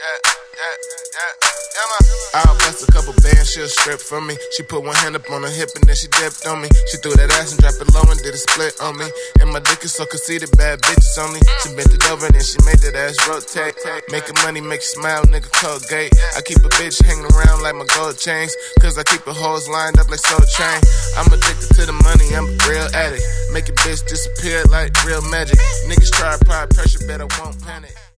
I'll bust a couple bands, she'll strip from me. She put one hand up on her hip and then she dipped on me. She threw that ass and dropped it low and did a split on me. And my dick is so conceited, bad bitches only. She bent it over and then she made that ass rotate. Making money, make you smile, nigga, Colgate. I keep a bitch hanging around like my gold chains, cause I keep the hoes lined up like Soul Train. I'm addicted to the money, I'm a real addict. Make a bitch disappear like real magic. Niggas try apply pressure, bet I won't panic.